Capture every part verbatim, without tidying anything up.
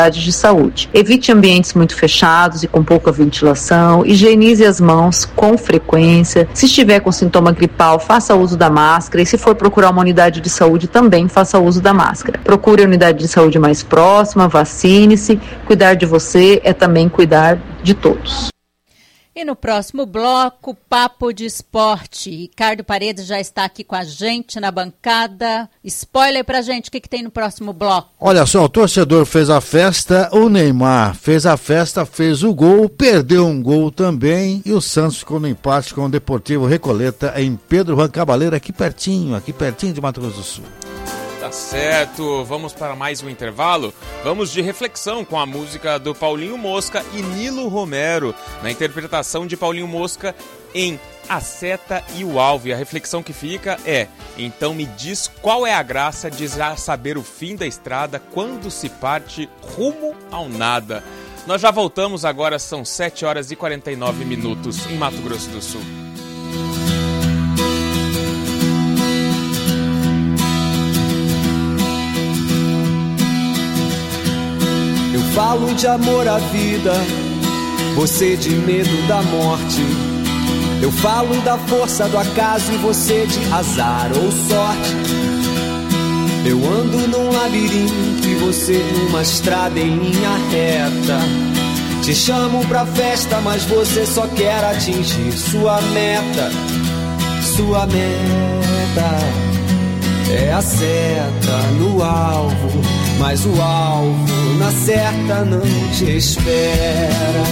de saúde. Evite ambientes muito fechados e com pouca ventilação, higienize as mãos com frequência. Se estiver com sintoma gripal, faça uso da máscara e se for procurar uma unidade de saúde, também faça uso da máscara. Procure a unidade de saúde mais próxima, vacine-se. Cuidar de você é também cuidar de todos. E no próximo bloco, Papo de Esporte. Ricardo Paredes já está aqui com a gente na bancada. Spoiler pra gente, o que, que tem no próximo bloco? Olha só, o torcedor fez a festa, o Neymar fez a festa, fez o gol, perdeu um gol também e o Santos ficou no empate com o Deportivo Recoleta em Pedro Juan Cabaleiro, aqui pertinho, aqui pertinho de Mato Grosso do Sul. Tá certo, vamos para mais um intervalo. Vamos de reflexão com a música do Paulinho Mosca e Nilo Romero, na interpretação de Paulinho Mosca em A Seta e o Alvo. E a reflexão que fica é: então me diz qual é a graça de já saber o fim da estrada quando se parte rumo ao nada. Nós já voltamos, agora são sete horas e quarenta e nove minutos em Mato Grosso do Sul. Falo de amor à vida, você de medo da morte. Eu falo da força do acaso e você de azar ou sorte. Eu ando num labirinto e você numa estrada em linha reta. Te chamo pra festa, mas você só quer atingir sua meta. Sua meta é a seta no alvo, mas o alvo na certa não te espera.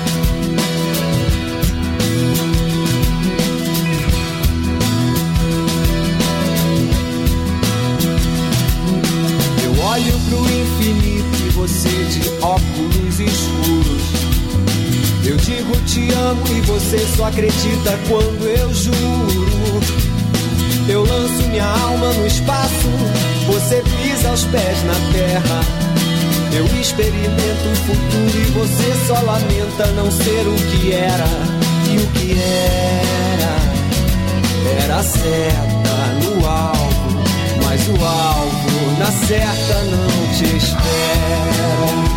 Eu olho pro infinito e você de óculos escuros. Eu digo te amo e você só acredita quando eu juro. Eu lanço minha alma no espaço, você pisa aos pés na terra. Eu experimento o futuro e você só lamenta não ser o que era. E o que era, era a seta no alvo, mas o alvo na certa não te espera.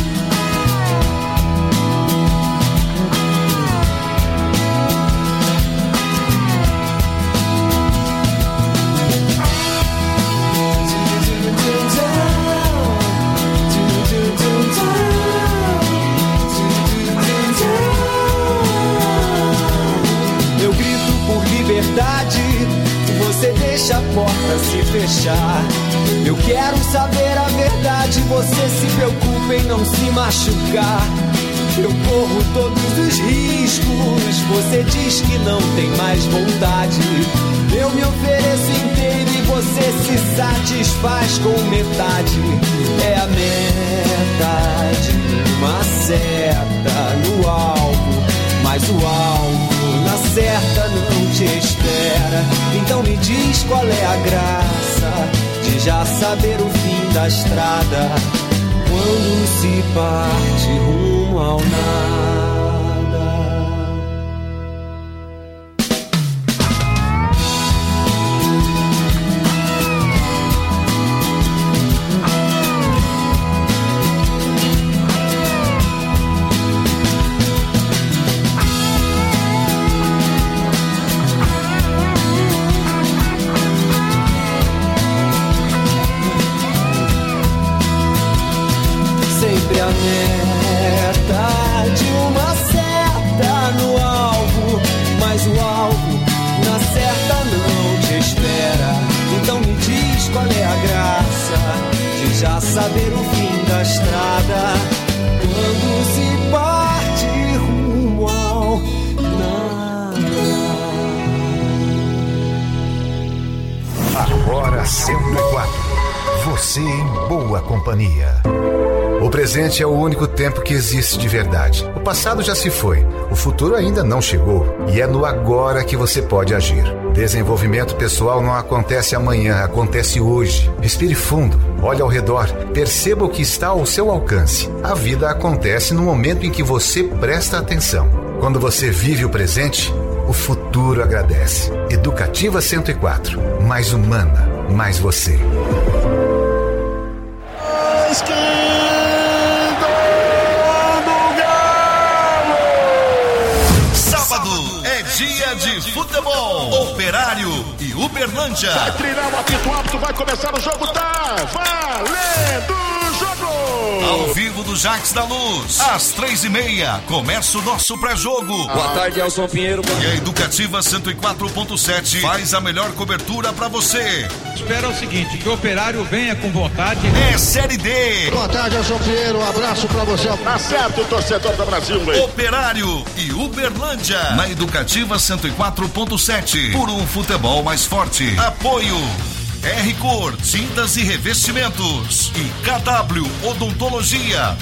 Você deixa a porta se fechar. Eu quero saber a verdade, você se preocupa em não se machucar. Eu corro todos os riscos, você diz que não tem mais vontade. Eu me ofereço inteiro e você se satisfaz com metade. É a meta de uma seta no alvo, mas o alvo na certa não te espera. Então me diz qual é a graça de já saber o fim da estrada quando se parte rumo ao nada. Saber o fim da estrada quando se parte rumo ao nada. Agora cento e quatro. Você em boa companhia. O presente é o único tempo que existe de verdade. O passado já se foi, o futuro ainda não chegou. E é no agora que você pode agir. Desenvolvimento pessoal não acontece amanhã, acontece hoje. Respire fundo, olhe ao redor, perceba o que está ao seu alcance. A vida acontece no momento em que você presta atenção. Quando você vive o presente, o futuro agradece. Educativa cento e quatro, mais humana, mais você. futebol. Operário e Uberlândia. Vai treinar o apito apto, vai começar o jogo, tá valendo o jogo. Ao vivo do Jacques da Luz, às três e meia, começa o nosso pré-jogo. Boa tarde, Elson Pinheiro. E a Educativa cento e quatro ponto sete faz a melhor cobertura pra você. Espera o seguinte, que o Operário venha com vontade. É Série D. Boa tarde, Elson Pinheiro, um abraço pra você. Tá certo, torcedor do Brasil, hein? Operário e Uberlândia, na Educativa cento e quatro ponto sete, por um futebol mais forte. Apoio R-Cor, tintas e revestimentos e K W Odontologia.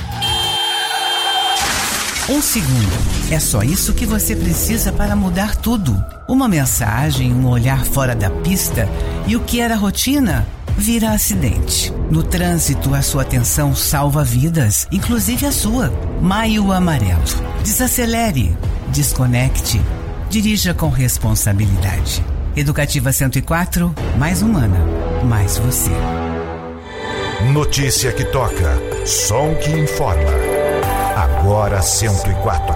Um segundo. É só isso que você precisa para mudar tudo. Uma mensagem, um olhar fora da pista e o que era rotina vira acidente. No trânsito, a sua atenção salva vidas, inclusive a sua. Maio Amarelo. Desacelere, desconecte, dirija com responsabilidade. Educativa cento e quatro, mais humana, mais você. Notícia que toca, som que informa. Agora cento e quatro.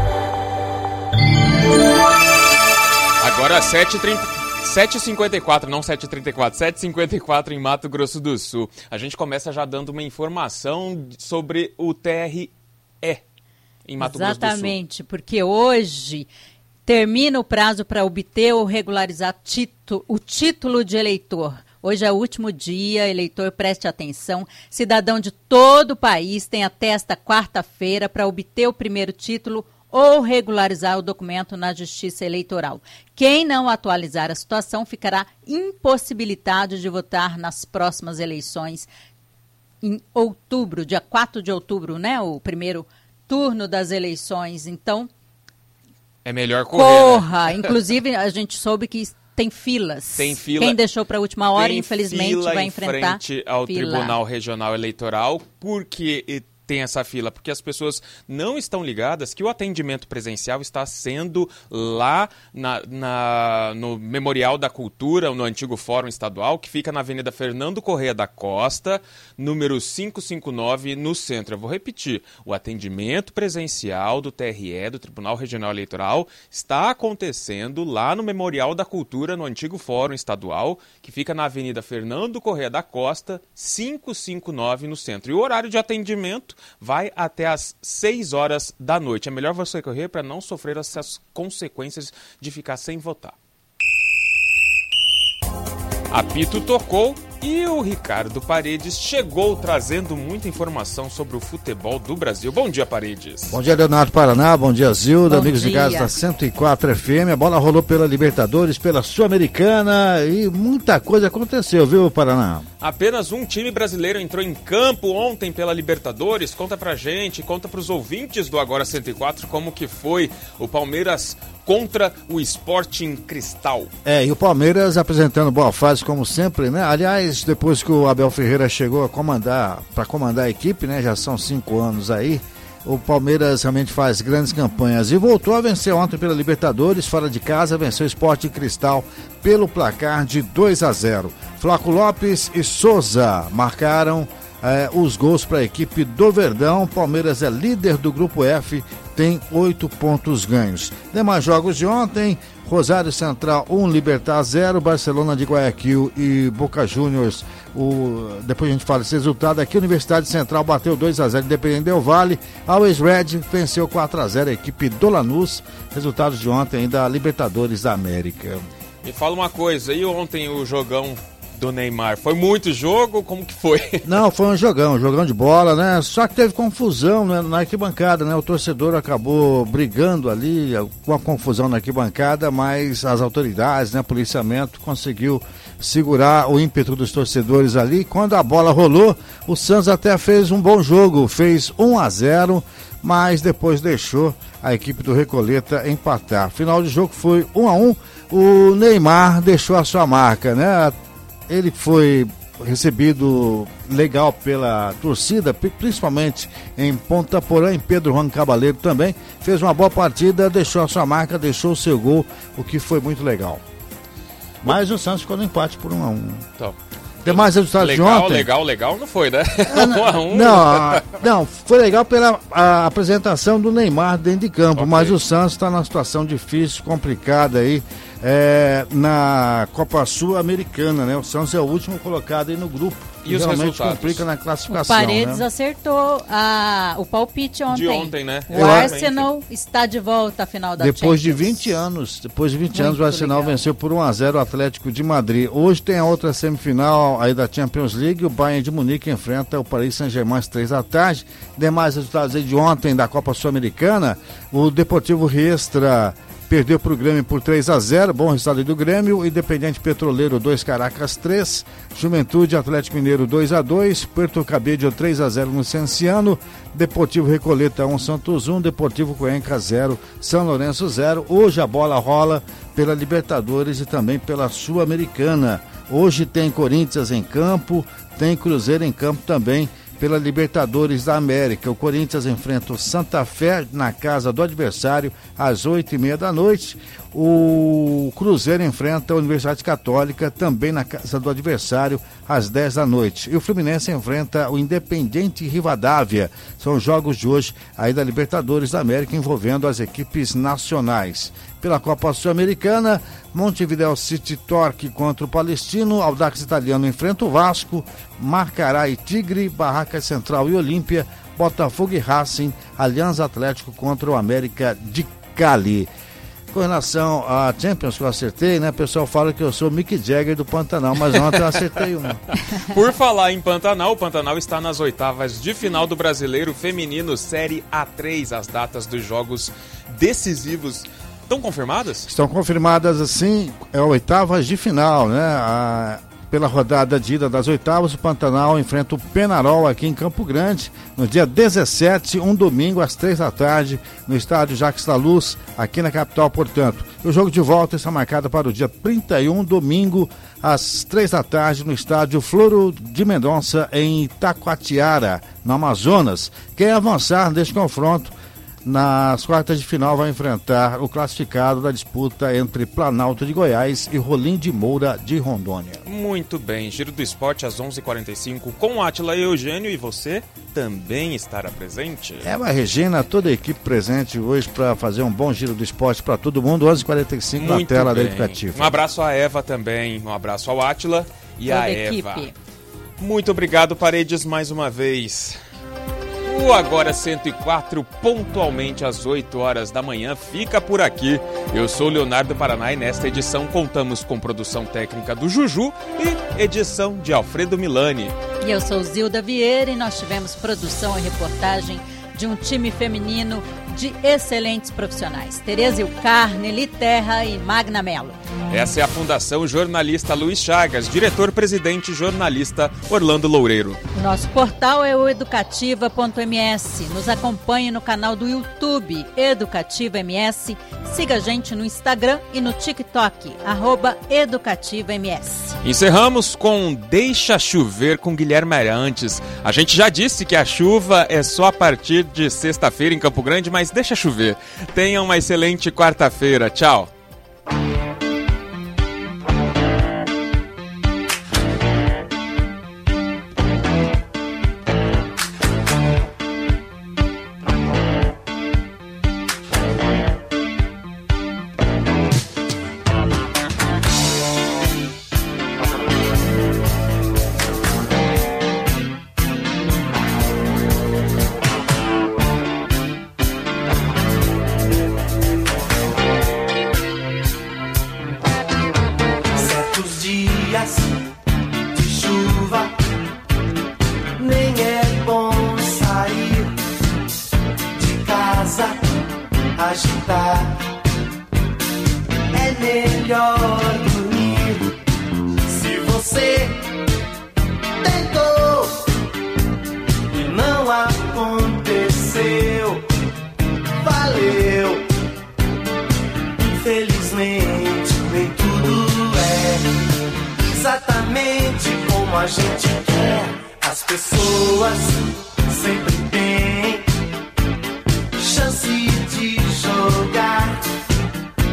Agora sete e cinquenta e quatro, não sete e trinta e quatro, sete e cinquenta e quatro em Mato Grosso do Sul. A gente começa já dando uma informação sobre o T R E em Mato Grosso do Sul. Exatamente, porque hoje termina o prazo para obter ou regularizar tito, o título de eleitor. Hoje é o último dia, eleitor, preste atenção. Cidadão de todo o país tem até esta quarta-feira para obter o primeiro título ou regularizar o documento na Justiça Eleitoral. Quem não atualizar a situação ficará impossibilitado de votar nas próximas eleições em outubro, dia quatro de outubro, né? O primeiro turno das eleições. Então, é melhor correr. Corra! Né? Inclusive, a gente soube que tem filas. Tem fila. Quem deixou para a última hora, tem infelizmente, fila vai em enfrentar frente ao fila. Tribunal Regional Eleitoral, porque tem essa fila, porque as pessoas não estão ligadas que o atendimento presencial está sendo lá na, na, no Memorial da Cultura, no antigo Fórum Estadual, que fica na Avenida Fernando Corrêa da Costa, número quinhentos e cinquenta e nove, no centro. Eu vou repetir, o atendimento presencial do T R E, do Tribunal Regional Eleitoral, está acontecendo lá no Memorial da Cultura, no antigo Fórum Estadual, que fica na Avenida Fernando Corrêa da Costa, quinhentos e cinquenta e nove, no centro. E o horário de atendimento vai até às seis horas da noite. É melhor você correr para não sofrer essas consequências de ficar sem votar. Apito tocou e o Ricardo Paredes chegou trazendo muita informação sobre o futebol do Brasil. Bom dia, Paredes. Bom dia, Leonardo Paraná. Bom dia, Zilda. Bom amigos dia. de casa da cento e quatro F M. A bola rolou pela Libertadores, pela Sul-Americana e muita coisa aconteceu, viu, Paraná? Apenas um time brasileiro entrou em campo ontem pela Libertadores. Conta pra gente, conta pros ouvintes do Agora cento e quatro como que foi o Palmeiras contra o Sporting Cristal. É, e o Palmeiras apresentando boa fase como sempre, né? Aliás, depois que o Abel Ferreira chegou a comandar, para comandar a equipe, né? Já são cinco anos aí, o Palmeiras realmente faz grandes campanhas e voltou a vencer ontem pela Libertadores, fora de casa, venceu o Sporting Cristal pelo placar de dois a zero. Flaco Lopes e Souza marcaram eh, os gols para a equipe do Verdão. Palmeiras é líder do grupo F, tem oito pontos ganhos. Demais jogos de ontem: Rosário Central um, Libertad zero, Barcelona de Guayaquil e Boca Juniors. O, depois a gente fala esse resultado aqui. Universidade Central bateu dois a zero, Independente Del Valle. Always Red venceu quatro a zero a equipe do Lanús. Resultados de ontem ainda, Libertadores da América. Me fala uma coisa, e ontem o jogão do Neymar? Foi muito jogo? Como que foi? Não, foi um jogão, um jogão de bola, né? Só que teve confusão, né, na arquibancada, né? O torcedor acabou brigando ali, com a confusão na arquibancada, mas as autoridades, né, policiamento, conseguiu segurar o ímpeto dos torcedores ali. Quando a bola rolou, o Santos até fez um bom jogo, fez um a zero, mas depois deixou a equipe do Recoleta empatar. Final de jogo foi um a um, o Neymar deixou a sua marca, né? Ele foi recebido legal pela torcida, principalmente em Ponta Porã, em Pedro Juan Cabaleiro também. Fez uma boa partida, deixou a sua marca, deixou o seu gol, o que foi muito legal. Mas o Santos ficou no empate por um a um. Então, Demais resultados legal, de ontem. Legal, legal, não foi, né? um a um. Não, não, foi legal pela a apresentação do Neymar dentro de campo, okay. Mas o Santos está numa situação difícil, complicada aí, é, na Copa Sul-Americana, né? O Santos é o último colocado aí no grupo. E os realmente resultados? Complica na classificação. O Paredes né? acertou a, o palpite ontem. De ontem, né? O Arsenal está de volta à final da Depois Champions. de vinte anos, depois de vinte Muito anos, o Arsenal legal. venceu por um a zero o Atlético de Madrid. Hoje tem a outra semifinal aí da Champions League. O Bayern de Munique enfrenta o Paris Saint-Germain às três da tarde. Demais resultados aí de ontem da Copa Sul-Americana. O Deportivo Riestra perdeu para o Grêmio por três a zero, bom resultado aí do Grêmio. Independente Petroleiro dois, Caracas três, Juventude Atlético Mineiro dois a dois, Puerto Cabello três a zero no Cienciano, Deportivo Recoleta um, Santos um, Deportivo Cuenca zero, São Lourenço zero. Hoje a bola rola pela Libertadores e também pela Sul-Americana. Hoje tem Corinthians em campo, tem Cruzeiro em campo também pela Libertadores da América. O Corinthians enfrenta o Santa Fé na casa do adversário às oito e meia da noite. O Cruzeiro enfrenta a Universidade Católica também na casa do adversário às dez da noite. E o Fluminense enfrenta o Independiente Rivadavia. São os jogos de hoje aí da Libertadores da América envolvendo as equipes nacionais. Pela Copa Sul-Americana, Montevideo City Torque contra o Palestino, Audax Italiano enfrenta o Vasco, Macará e Tigre, Barracas Central e Olímpia, Botafogo e Racing, Aliança Atlético contra o América de Cali. Com relação à Champions que eu acertei, né? O pessoal fala que eu sou o Mick Jagger do Pantanal, mas ontem eu acertei uma. Por falar em Pantanal, o Pantanal está nas oitavas de final do Brasileiro Feminino Série A três. As datas dos jogos decisivos estão confirmadas? Estão confirmadas, assim, é oitavas de final, né? A, pela rodada de ida das oitavas, o Pantanal enfrenta o Penarol aqui em Campo Grande, no dia dezessete, um domingo, às três da tarde, no estádio Jacques da Luz, aqui na capital, portanto. O jogo de volta está marcado para o dia trinta e um, domingo, às três da tarde, no estádio Floro de Mendonça, em Itacoatiara, no Amazonas. Quem avançar neste confronto nas quartas de final vai enfrentar o classificado da disputa entre Planalto de Goiás e Rolim de Moura de Rondônia. Muito bem, Giro do Esporte às onze e quarenta e cinco com Átila e Eugênio, e você também estará presente? É, a Regina, toda a equipe presente hoje para fazer um bom Giro do Esporte para todo mundo, onze e quarenta e cinco na tela da Educativa. Um abraço à Eva também, um abraço ao Átila e toda à equipe. Eva. Muito obrigado, Paredes, mais uma vez. O Agora cento e quatro, pontualmente às oito horas da manhã, fica por aqui. Eu sou Leonardo Paraná e nesta edição contamos com produção técnica do Juju e edição de Alfredo Milani. E eu sou Zilda Vieira e nós tivemos produção e reportagem de um time feminino de excelentes profissionais. Tereza Ilcar, Nelly Terra e Magna Mello. Essa é a Fundação Jornalista Luiz Chagas, diretor-presidente jornalista Orlando Loureiro. O nosso portal é o educativa ponto m s. Nos acompanhe no canal do YouTube Educativa M S. Siga a gente no Instagram e no TikTok, arroba Educativa M S. Encerramos com Deixa Chover com Guilherme Arantes. A gente já disse que a chuva é só a partir de sexta-feira em Campo Grande, mas deixa chover. Tenha uma excelente quarta-feira. Tchau.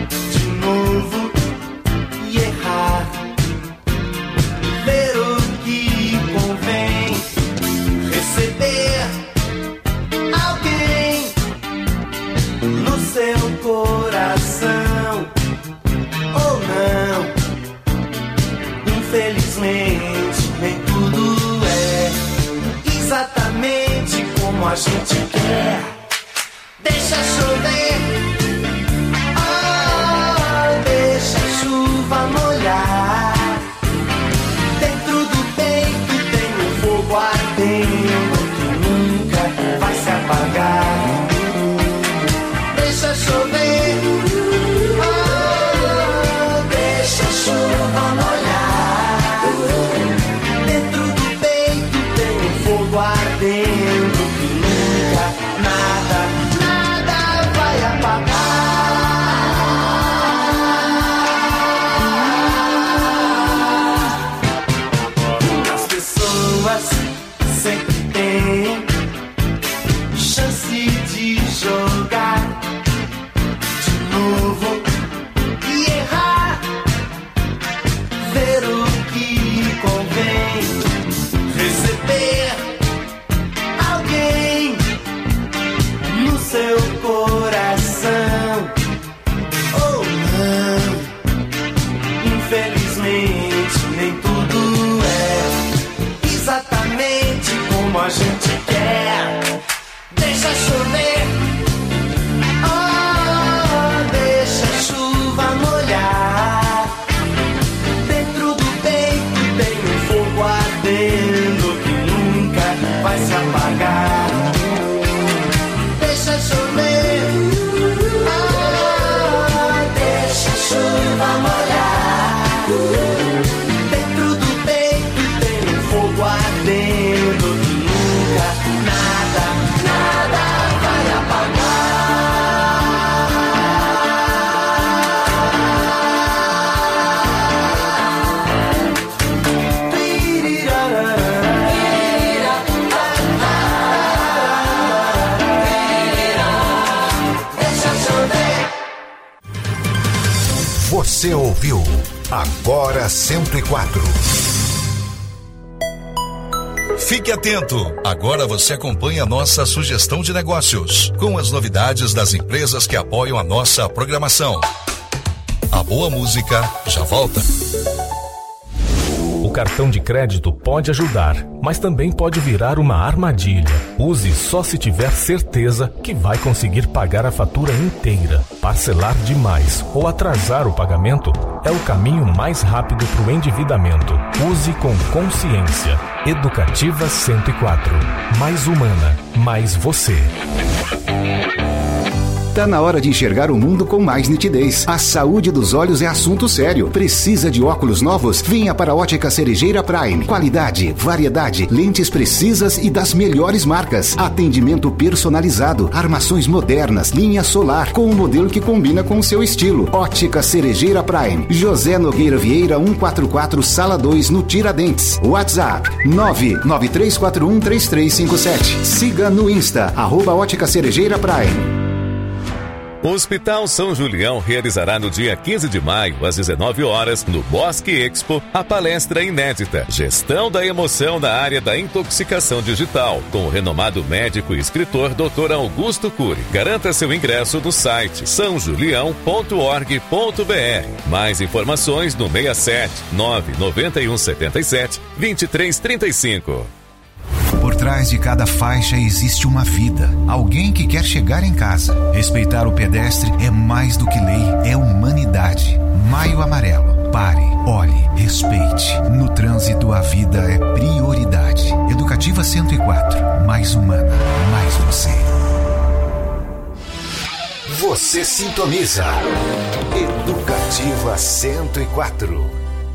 Ver o que como a gente quer. Deixa chover, oh, deixa a chuva molhar. Dentro do peito tem um fogo ardendo que nunca vai se apagar. Deixa chover, oh, deixa a chuva molhar. Dentro do peito tem um fogo ardendo que nunca, nada, nada vai apagar. As pessoas sempre têm chance de jogar de novo e errar, ver o que convém, receber alguém no seu coração ou não. Infelizmente nem tudo é exatamente como a gente quer. Deixa chover, oh, deixa a chuva molhar. Dentro do peito tem um fogo ardendo que nunca vai se apagar. Deixa chover, oh, deixa a chuva molhar. Dentro do peito tem um fogo ardendo que nunca, nada, nada vai apagar. Deixa chover. Você ouviu Agora cento e quatro. Fique atento! Agora você acompanha a nossa sugestão de negócios, com as novidades das empresas que apoiam a nossa programação. A boa música já volta. O cartão de crédito pode ajudar, mas também pode virar uma armadilha. Use só se tiver certeza que vai conseguir pagar a fatura inteira. Parcelar demais ou atrasar o pagamento é o caminho mais rápido para o endividamento. Use com consciência. Educativa cento e quatro. Mais humana, mais você. Tá na hora de enxergar o mundo com mais nitidez. A saúde dos olhos é assunto sério. Precisa de óculos novos? Venha para a Ótica Cerejeira Prime. Qualidade, variedade, lentes precisas e das melhores marcas. Atendimento personalizado, armações modernas, linha solar, com um modelo que combina com o seu estilo. Ótica Cerejeira Prime. José Nogueira Vieira, cento e quarenta e quatro, Sala dois, no Tiradentes. WhatsApp nove nove três quatro um três três cinco sete. Siga no Insta, arroba Ótica Cerejeira Prime. O Hospital São Julião realizará no dia quinze de maio, às dezenove horas, no Bosque Expo, a palestra inédita Gestão da Emoção na área da intoxicação digital, com o renomado médico e escritor doutor Augusto Cury. Garanta seu ingresso no site são julião ponto org ponto br. Mais informações no seis sete nove nove um sete sete dois três três cinco. Por trás de cada faixa existe uma vida, alguém que quer chegar em casa. Respeitar o pedestre é mais do que lei, é humanidade. Maio Amarelo. Pare, olhe, respeite. No trânsito, a vida é prioridade. Educativa cento e quatro. Mais humana, mais você. Você sintoniza Educativa cento e quatro.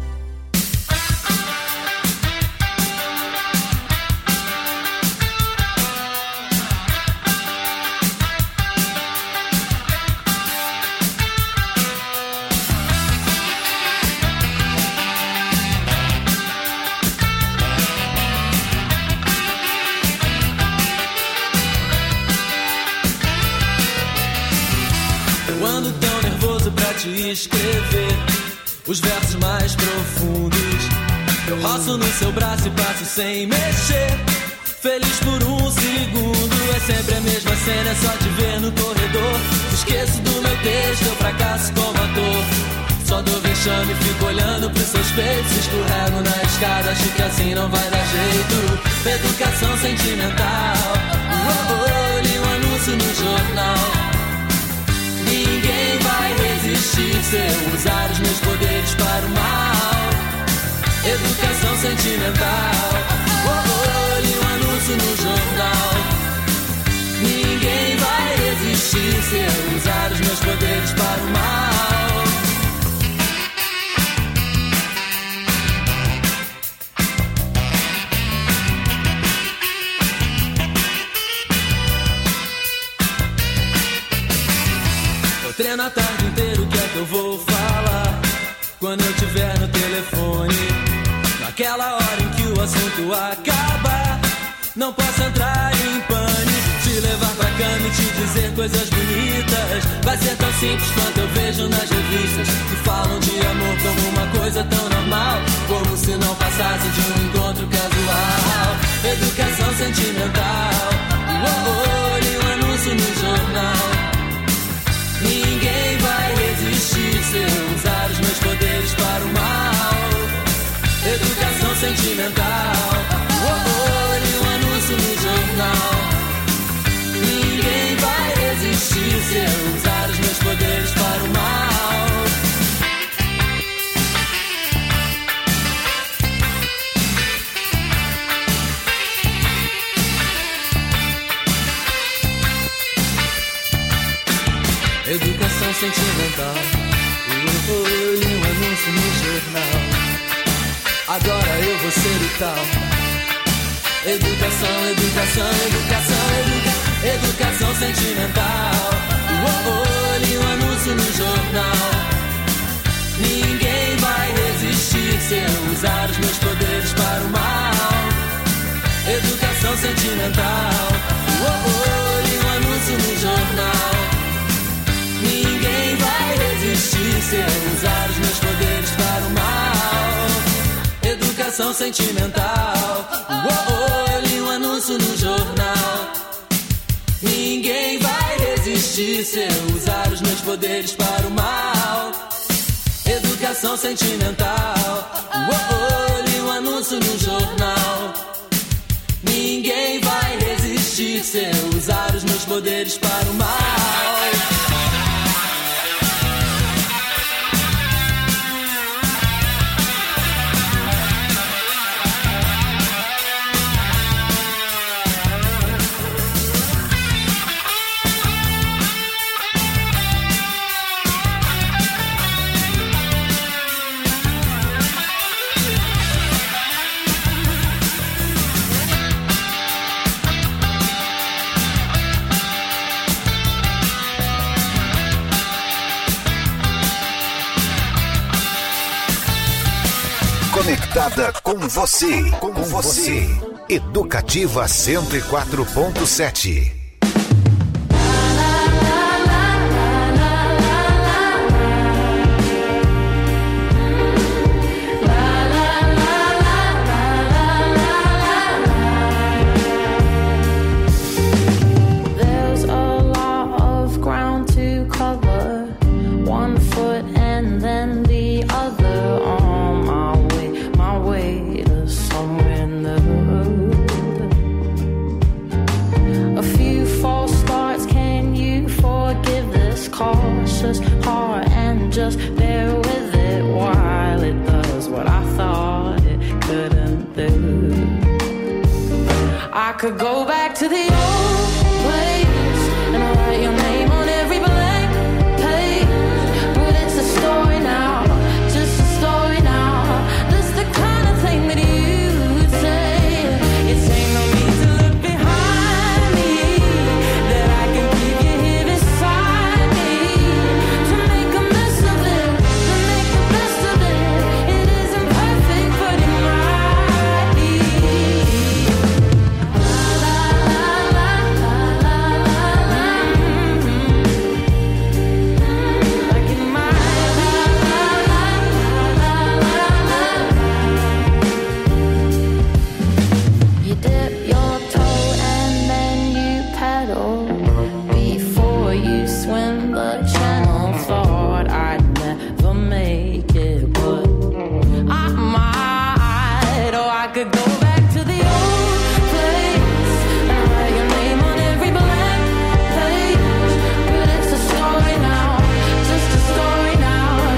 Escrever os versos mais profundos. Eu roço no seu braço e passo sem mexer, feliz por um segundo. É sempre a mesma cena, é só te ver no corredor. Esqueço do meu texto, eu fracasso como ator. Só dou vexame, fico olhando pros seus peitos. Escorrego na escada, acho que assim não vai dar jeito. Educação sentimental. se eu usar os meus poderes para o mal. Educação sentimental. Oh, oh, li um anúncio no jornal. Ninguém vai resistir se eu usar os meus poderes para o mal. Eu treino a tarde inteira, o que é que eu vou falar? Quando eu tiver no telefone, naquela hora em que o assunto acabar, não posso entrar em pânico, te levar pra cama e te dizer coisas bonitas. Vai ser tão simples quanto eu vejo nas revistas, que falam de amor como uma coisa tão normal, como se não passasse de um encontro casual. Educação sentimental. Oh, oh, li um anúncio no jornal. Ninguém vai resistir se eu usar os meus poderes para o mal. Educação sentimental. Oh, oh, li um anúncio no jornal. Ninguém vai resistir se eu usar os meus poderes para o mal. Educação sentimental. Oh, oh, eu li um anúncio no jornal. Agora eu vou ser o tal. Educação, educação, educação, educa... educação sentimental. Oh, oh, li um anúncio no jornal. Ninguém vai resistir se eu usar os meus poderes para o mal. Educação sentimental. Oh, oh, li um anúncio no jornal. Ninguém vai resistir se eu usar os meus poderes para o mal. Educação sentimental. Oh, oh, eu li um anúncio no jornal. Ninguém vai resistir se eu usar os meus poderes para o mal. Educação sentimental. Oh, oh, eu li um anúncio no jornal. Ninguém vai resistir se eu usar os meus poderes para o mal. Conectada com você, com você. Educativa cento e quatro ponto sete. Could go back to the old place and write your name on every blank page, but it's a story now, just a story now. That's the kind of thing that you would say. It's ain't no need to look behind me, that I can keep you here beside me, to make a mess of it, to make the best of it. It isn't perfect, but it might be. Now, just a story now.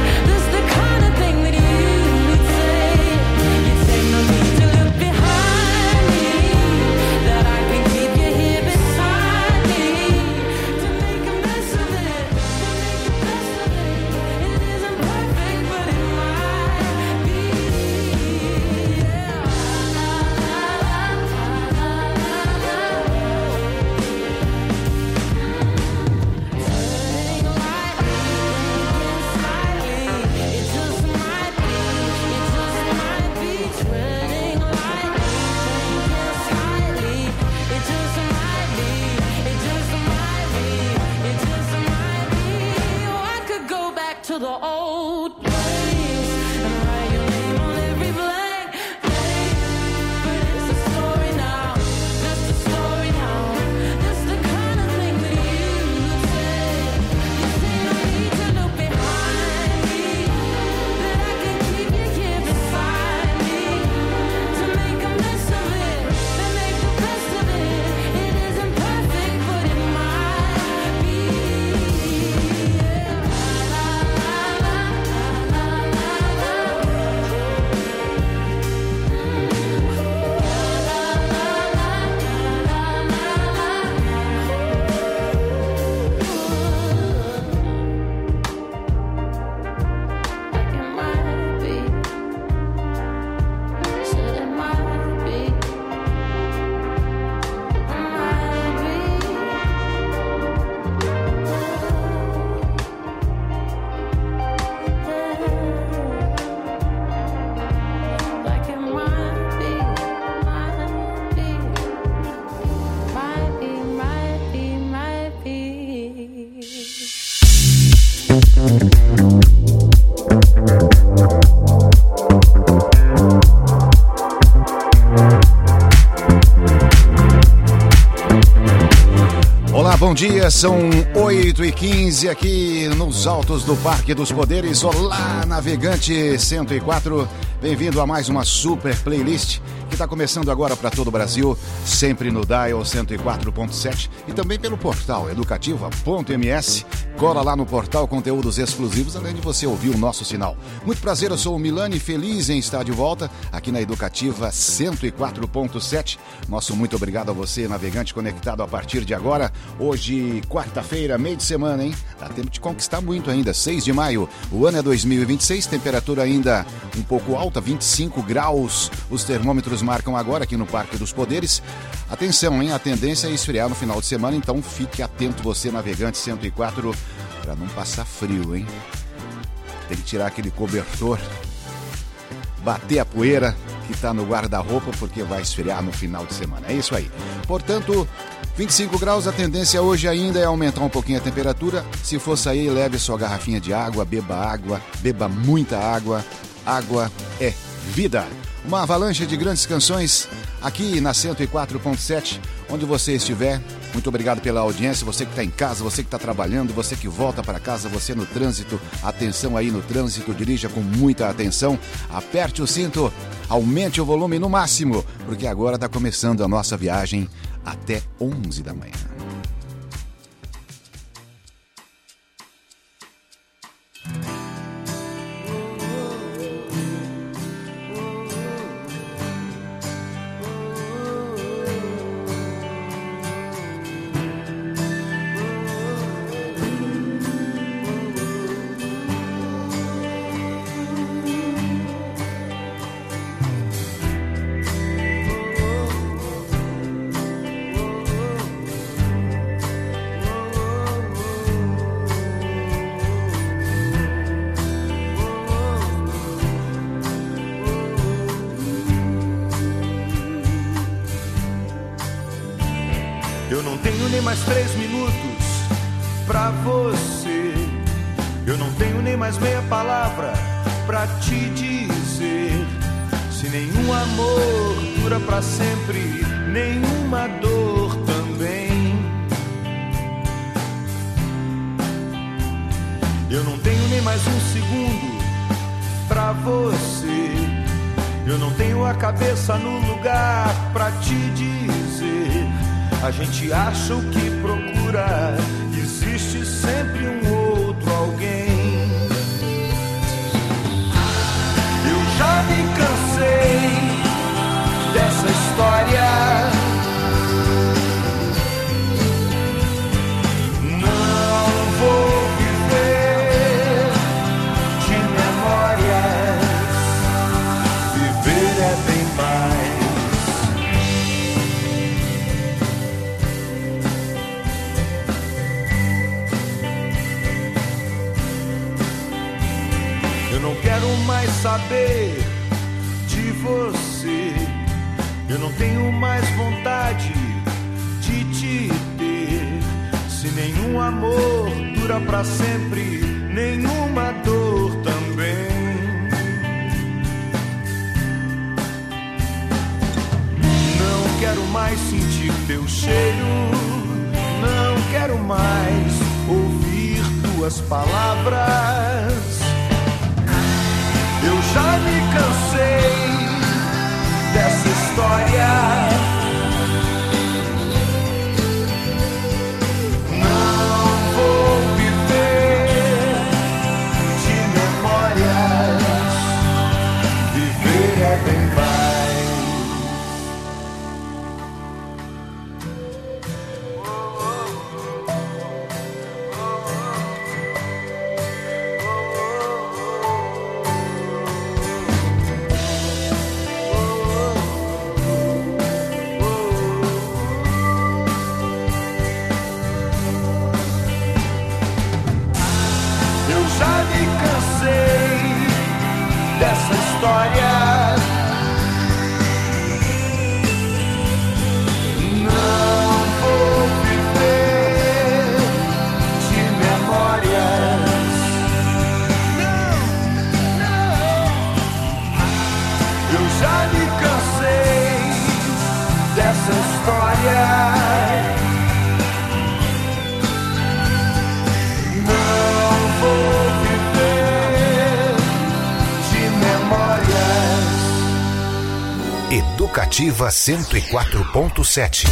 bom dia, são oito e quinze aqui nos altos do Parque dos Poderes. Olá, navegante cento e quatro, bem-vindo a mais uma super playlist que está começando agora para todo o Brasil, sempre no Dial cento e quatro ponto sete e também pelo portal educativa ponto m s. Cola lá no portal, conteúdos exclusivos, além de você ouvir o nosso sinal. Muito prazer, eu sou o Milani, feliz em estar de volta aqui na Educativa cento e quatro ponto sete. Nosso muito obrigado a você, navegante conectado a partir de agora. Hoje, quarta-feira, meio de semana, hein? Dá tempo de conquistar muito ainda, seis de maio. O ano é dois mil e vinte e seis, temperatura ainda um pouco alta, vinte e cinco graus. Os termômetros marcam agora aqui no Parque dos Poderes. Atenção, hein? A tendência é esfriar no final de semana, então fique atento você, navegante cento e quatro, para não passar frio, hein? Tem que tirar aquele cobertor, bater a poeira que está no guarda-roupa, porque vai esfriar no final de semana. É isso aí. Portanto, vinte e cinco graus, a tendência hoje ainda é aumentar um pouquinho a temperatura. Se for sair, leve sua garrafinha de água, beba água, beba muita água. Água é vida. Uma avalanche de grandes canções aqui na cento e quatro ponto sete, onde você estiver. Muito obrigado pela audiência, você que está em casa, você que está trabalhando, você que volta para casa, você no trânsito. Atenção aí no trânsito, dirija com muita atenção, aperte o cinto, aumente o volume no máximo, porque agora está começando a nossa viagem até onze da manhã. Eu não tenho nem mais três minutos pra você. Eu não tenho nem mais meia palavra pra te dizer. Se nenhum amor dura pra sempre, nenhuma dor também. Eu não tenho nem mais um segundo pra você. Eu não tenho a cabeça no lugar pra te dizer. A gente acha o que procura, existe sempre um outro alguém. Eu já me cansei dessa história. Não vou viver de memórias, viver é bem mais. Não quero mais saber de você. Eu não tenho mais vontade de te ter. Se nenhum amor dura pra sempre, nenhuma dor também. Não quero mais sentir teu cheiro. Não quero mais ouvir tuas palavras. Eu já me cansei dessa história. Não vou viver de memórias, viver é bem mais. Educativa cento e quatro ponto sete.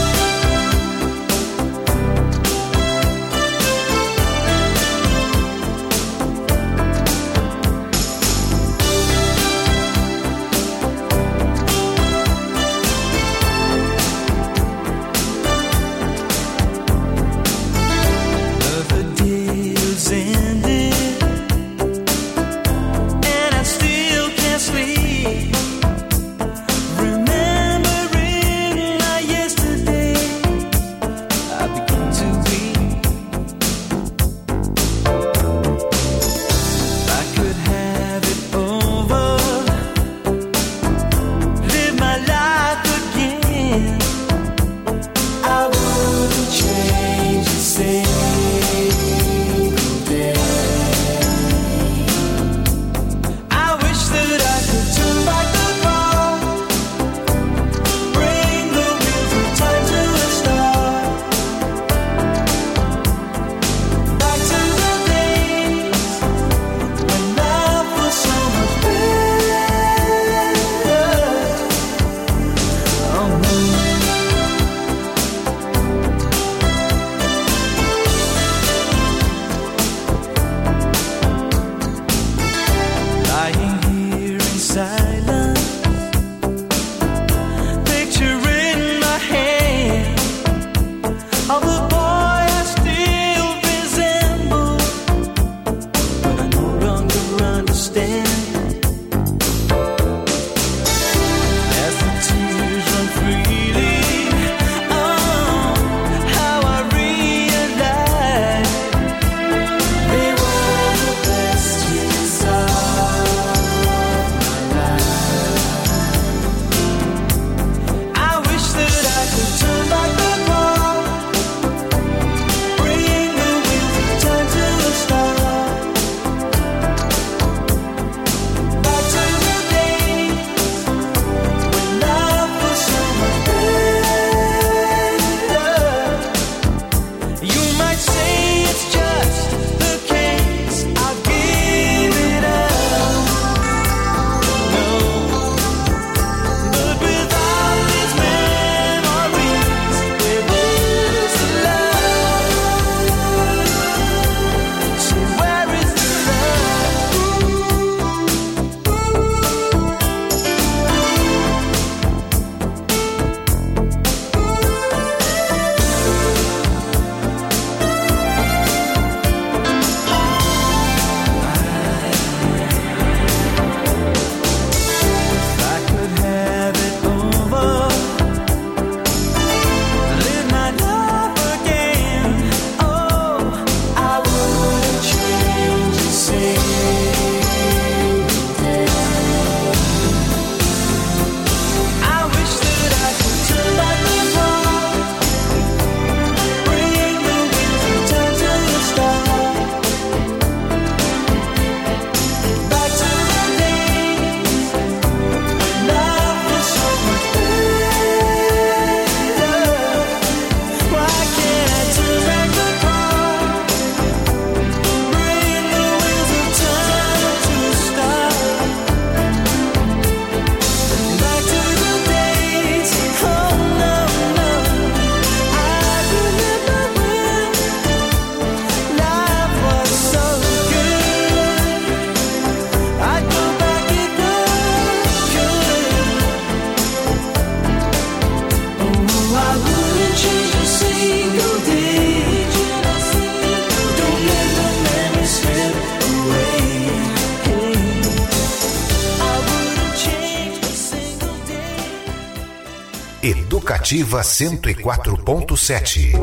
Educativa cento e quatro ponto sete.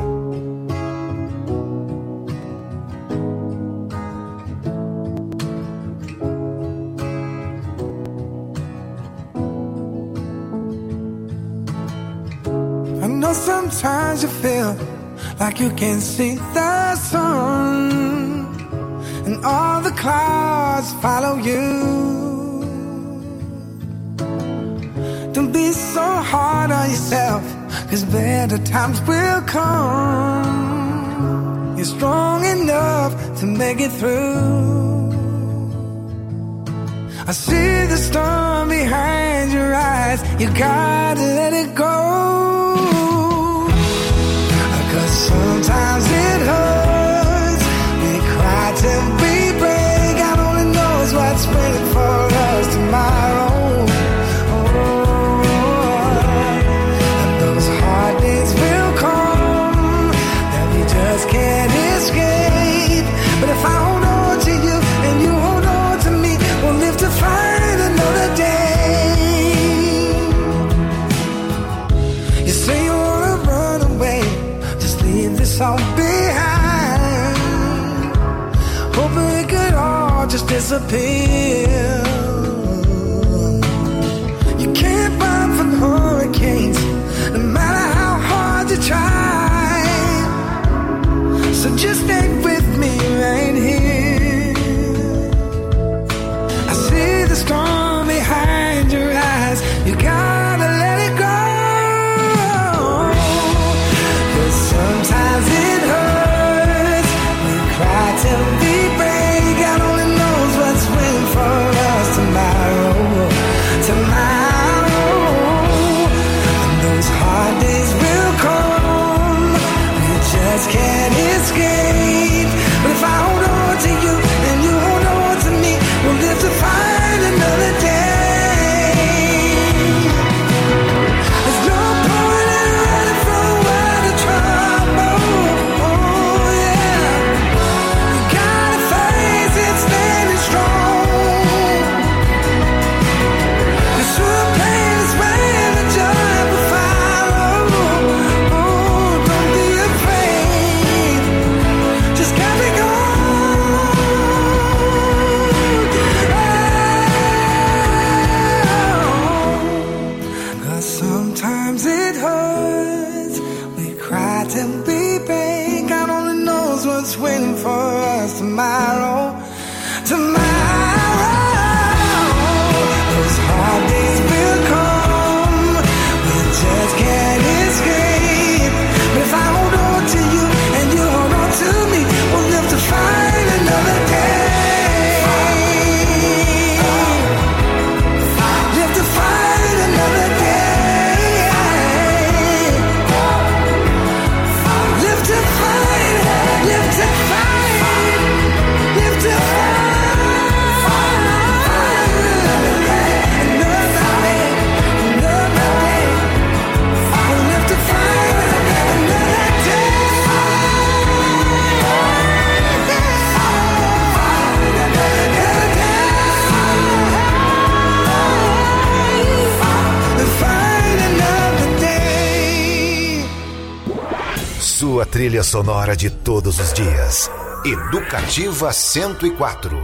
I know sometimes you feel like you can't see the sun, and all the clouds follow you. Don't be so hard on yourself, 'cause better times will come. You're strong enough to make it through. I see the storm behind your eyes, eyes, you gotta let it go. 'Cause sometimes it hurts, we cry till we break. God only knows what's waiting for us tomorrow. Oh, and those hard days will come that we just can't escape. But if I hold on to you and you hold on to me, we'll live to fight another day. You say you wanna run away, just leave this all behind. Hoping it could all just disappear. You can't run from hurricanes, no matter how hard you try. So just stay with me right here. I see the storm behind your eyes, you gotta let it go. 'Cause sometimes it hurts, we cry till we break. God only knows what's waiting for us tomorrow. Tomorrow, and those hard days will come, we just can't escape. But if I hold on to you and you hold on to me, we'll live to find another day. There's no point in running from a world of trouble. Oh yeah, you gotta face it standing strong. 'Cause through the pain is where the joy will follow. Oh, don't be afraid, just carry on. Cause sometimes it hurts, we cry till we break. God only knows what's waiting for us tomorrow. Tomorrow, those hard days will come, we just can't escape. But if I hold on to you and you hold on to me, we'll live to find another day. Live to find another day. Live to find, live to find, live to find another day, another day, another day. We'll live to find another day. Find another day. Sua trilha sonora de todos os dias. Educativa cento e quatro.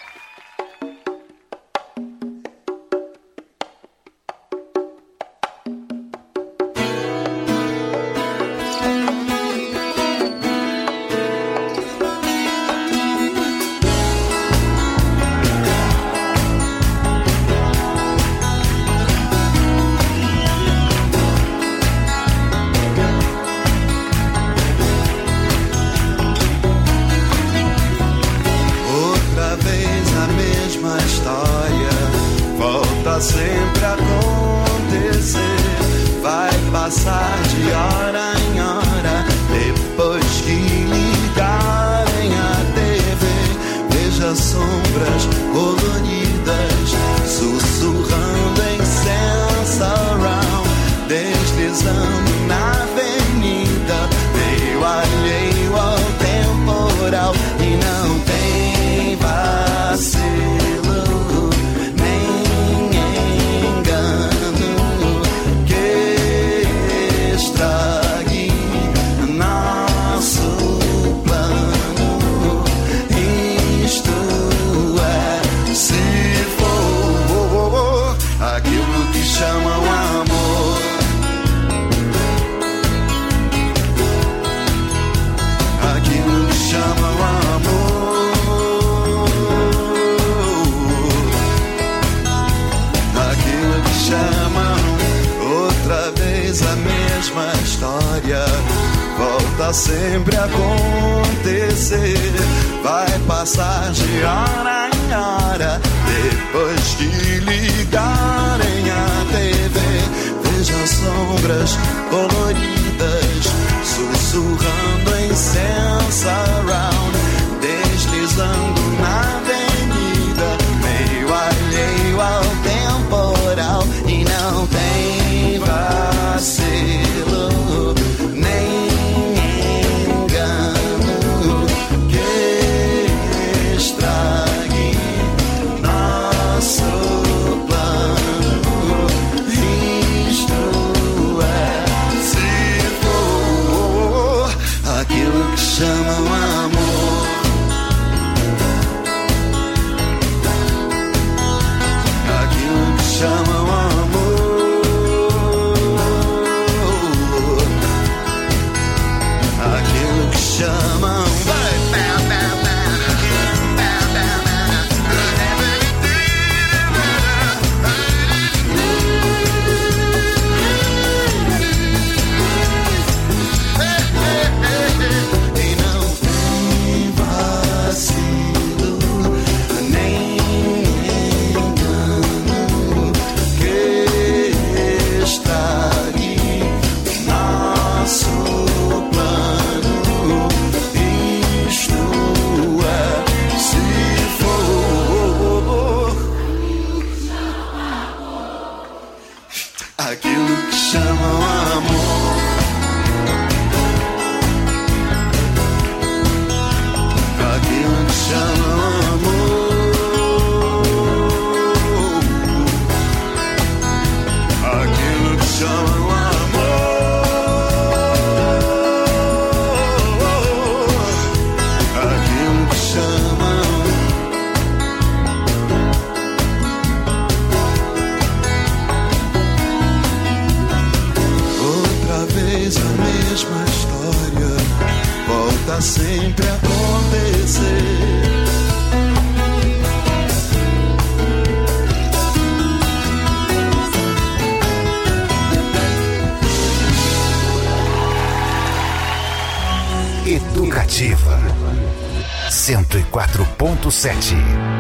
Outra vez a mesma história volta sempre a acontecer. Vai passar de hora em hora depois que ligarem a T V. Veja sombras coloridas sussurrando em surround, deslizando na avenida, meio alheio ao temporal. E não tem vacilo, nem engano que extra sempre a acontecer. Vai passar de hora em hora depois que ligarem a T V. Veja sombras coloridas sussurrando em sense around, deslizando na avenida, meio alheio ao temporal. E não tem vacilo nem engano que estrague nosso plano. Isto é, se for aquilo que chamam amor, aquilo que chamam chamam, vai, e não tem vacilo nem engano que estrague nosso plano. Aquilo que chamam amor, aquilo que chamam amor, aquilo que chamam amor, aquilo que chamam. Vez a mesma história volta sempre a acontecer. Educativa cento e quatro ponto sete.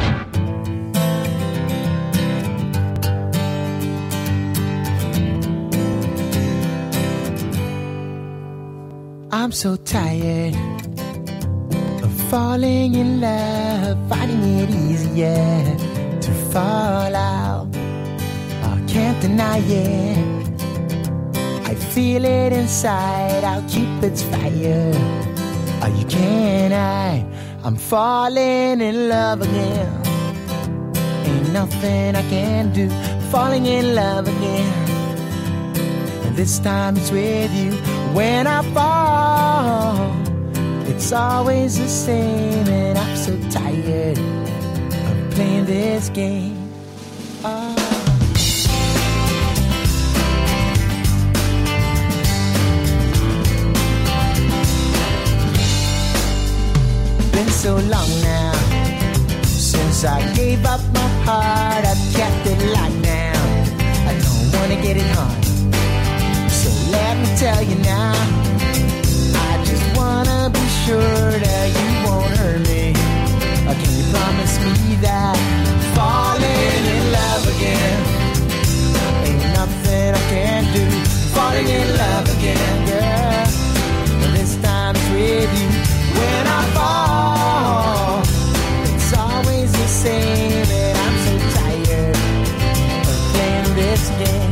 I'm so tired of falling in love, finding it easier to fall out. I can't deny it, I feel it inside, I'll keep its fire. Oh, you can't hide, I'm falling in love again. Ain't nothing I can do, falling in love again. And this time it's with you. When I fall, it's always the same, and I'm so tired of playing this game. Oh. Been so long now since I gave up my heart. I've kept it locked down, I don't wanna get it hard. Let me tell you now, I just wanna be sure that you won't hurt me. Or can you promise me that falling in love again ain't nothing I can do? Falling in love again, girl, but this time it's with you. When I fall, it's always the same, and I'm so tired of playing this game.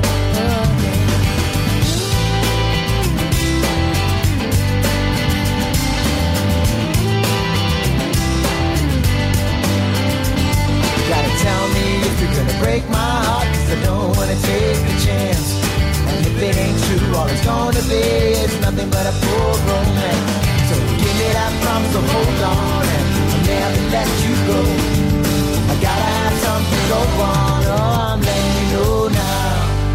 Tell me if you're gonna break my heart, 'cause I don't wanna take a chance. And if it ain't true, all it's gonna be is nothing but a poor romance. So give me that promise to hold on, and I'll never let you go. I gotta have something go on, oh, I'm letting you know now.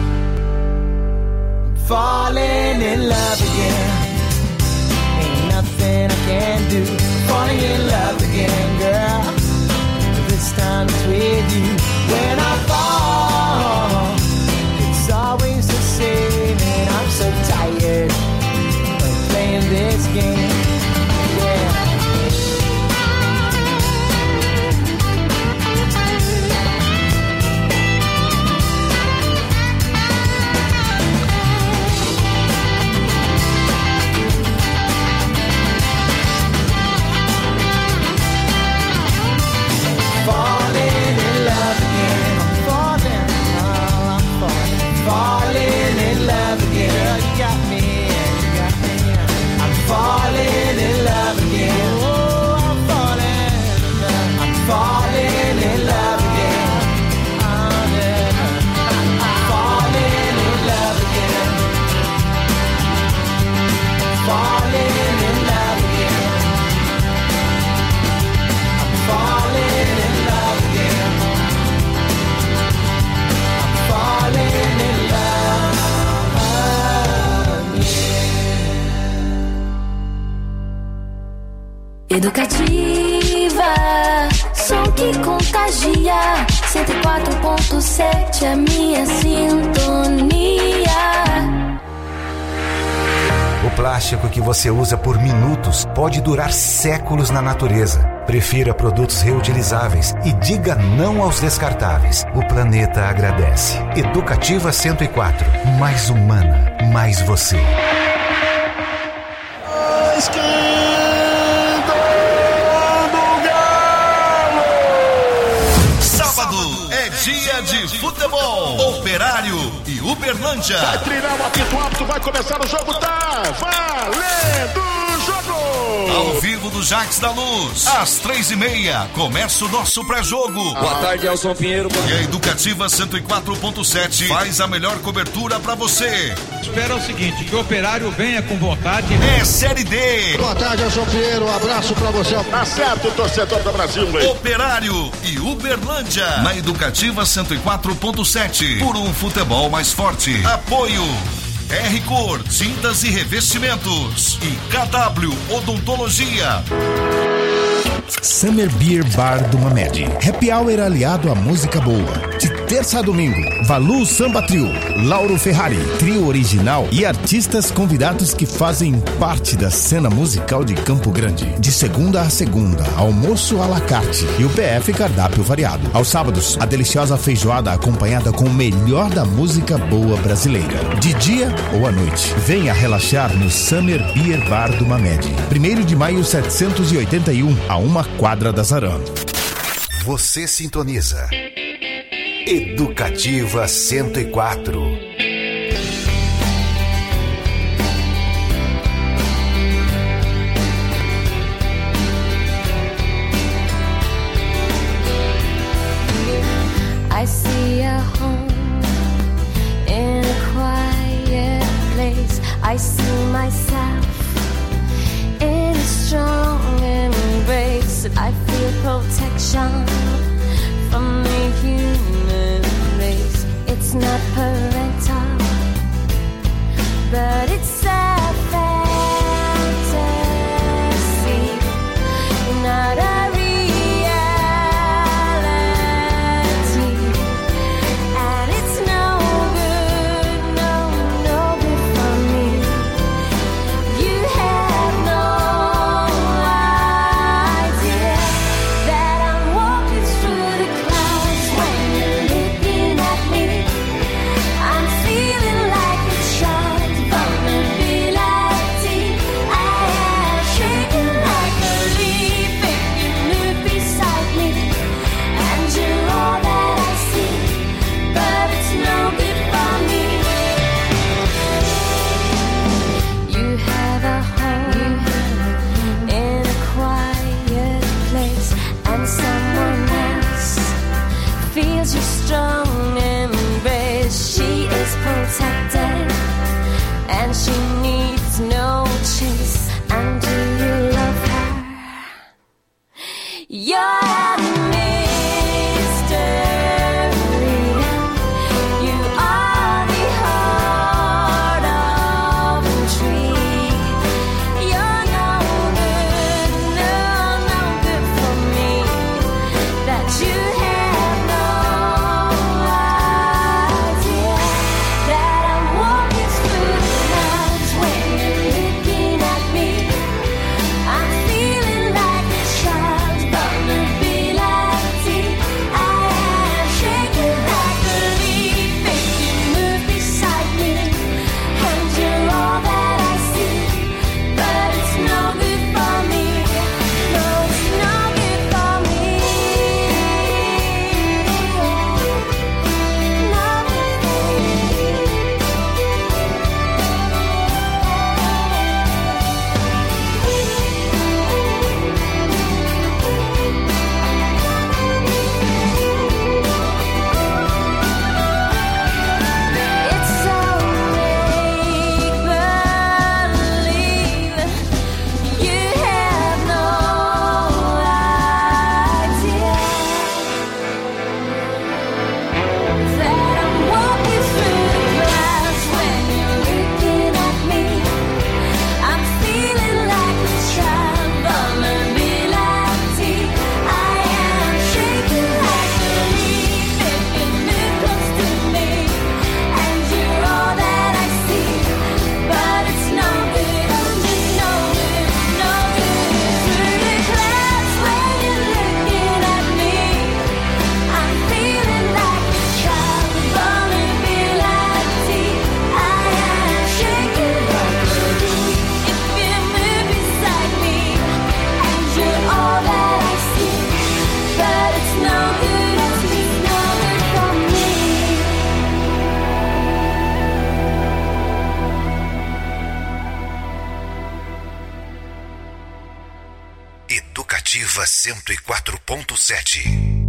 I'm falling in love again, ain't nothing I can do. Falling in love again, girl, this time it's with you. When I fall, it's always the same, and I'm so tired of playing this game. Educativa, som que contagia. Cento e quatro ponto sete é minha sintonia. O plástico que você usa por minutos pode durar séculos na natureza. Prefira produtos reutilizáveis e diga não aos descartáveis. O planeta agradece. Educativa cento e quatro. Mais humana, mais você. Sábado é dia de futebol. Operário e Uberlândia. Vai treinar o apito apto, vai começar o jogo, tá valendo o jogo! Ao vivo do Jacques da Luz, às três e meia, começa o nosso pré-jogo. Boa tarde, Elson Pinheiro. E a Educativa cento e quatro ponto sete faz a melhor cobertura pra você. Espera o seguinte, que o Operário venha com vontade. É Série D. Boa tarde, Elson Pinheiro, um abraço pra você. Tá certo, torcedor do Brasil, hein? Operário e Uberlândia, na Educativa cento e quatro ponto sete, por um futebol mais forte. Apoio R Cor, tintas e revestimentos e K W Odontologia. Summer Beer Bar do Mamed. Happy Hour aliado à música boa. De terça a domingo, Valu Samba Trio, Lauro Ferrari, trio original e artistas convidados que fazem parte da cena musical de Campo Grande. De segunda a segunda, almoço à la carte e o P F cardápio variado. Aos sábados, a deliciosa feijoada acompanhada com o melhor da música boa brasileira. De dia ou à noite, venha relaxar no Summer Beer Bar do Mamed. primeiro de maio setecentos e oitenta e um, a uma quadra da Zaran. Você sintoniza Educativa cento e quatro. I see a home in a quiet place. I see myself in a strong embrace. I feel protection from the human race. It's not parental, but it's a fantasy, not a I'm feeling like a child, but Educativa cento e quatro ponto sete.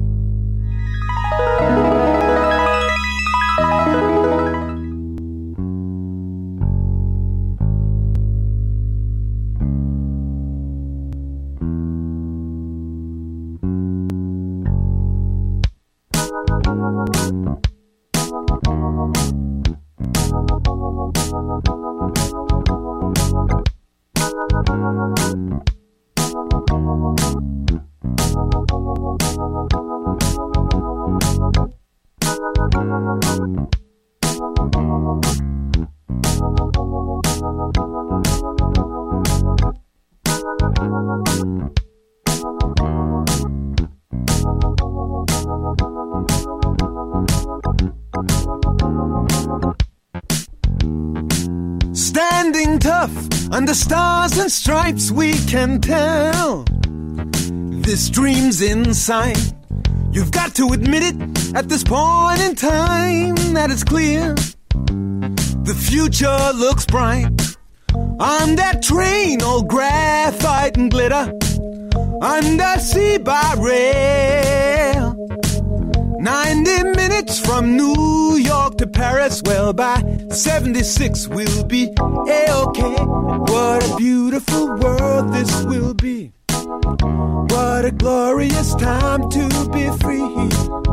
Standing tough under stars and stripes, we can tell this dream's in sight. You've got to admit it at this point in time that it's clear the future looks bright. On that train, all graphite and glitter, undersea by rail. Ninety minutes from New York to Paris. Well, by seventy-six we'll be A-OK. What a beautiful world this will be. What a glorious time to be free.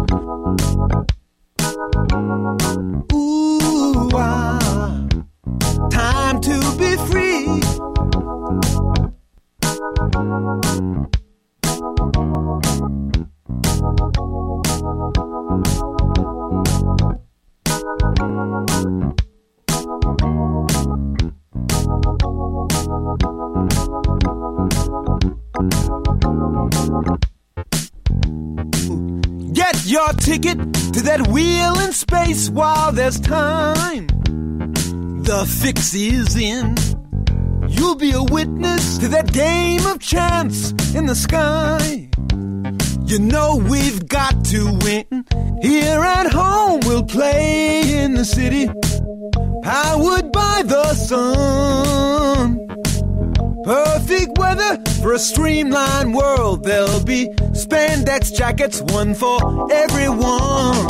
Ooh, ah, time to be free. Get your ticket to that wheel in space while there's time. The fix is in. You'll be a witness to that game of chance in the sky. You know we've got to win. Here at home we'll play in the city, powered by the sun. Perfect weather for a streamlined world. There'll be spandex jackets, one for everyone.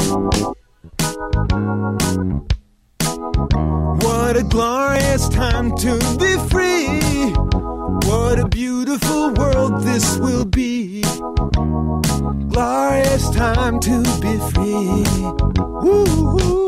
What a glorious time to be free. What a beautiful world this will be. Glorious time to be free. Woo-hoo.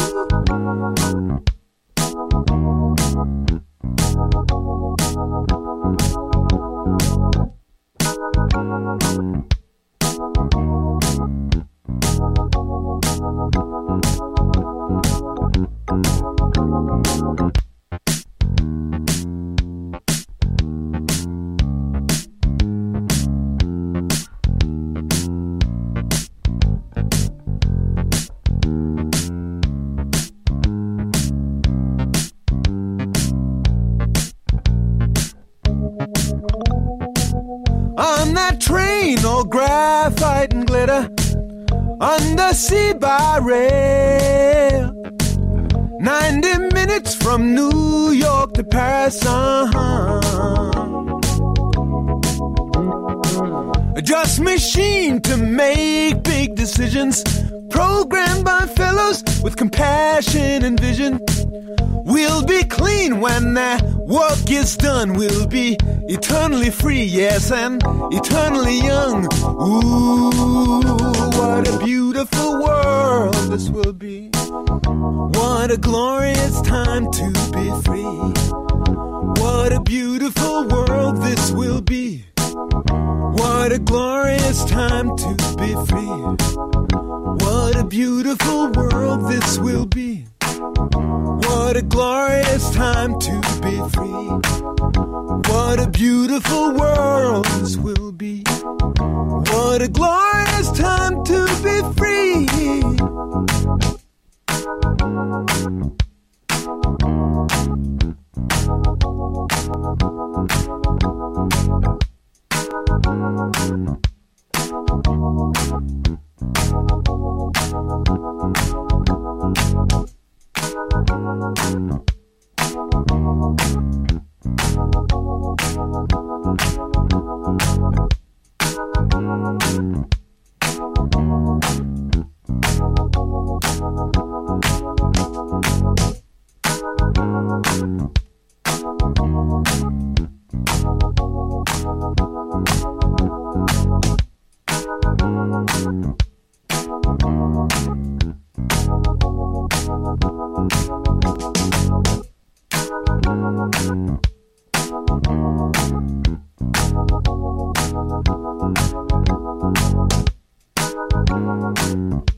On that train, all graphite and glitter, undersea by rail. Ninety minutes from New York to Paris, uh-huh. Just machine to make big decisions, programmed by fellows with compassion and vision. We'll be clean when that work is done. We'll be eternally free, yes, and eternally young. Ooh, what a beautiful world this will be. What a glorious time to be free. What a beautiful world this will be. What a glorious time to be free. What a beautiful world this will be. What a glorious time to be free. What a beautiful world this will be. What a glorious time to be free. Thank you.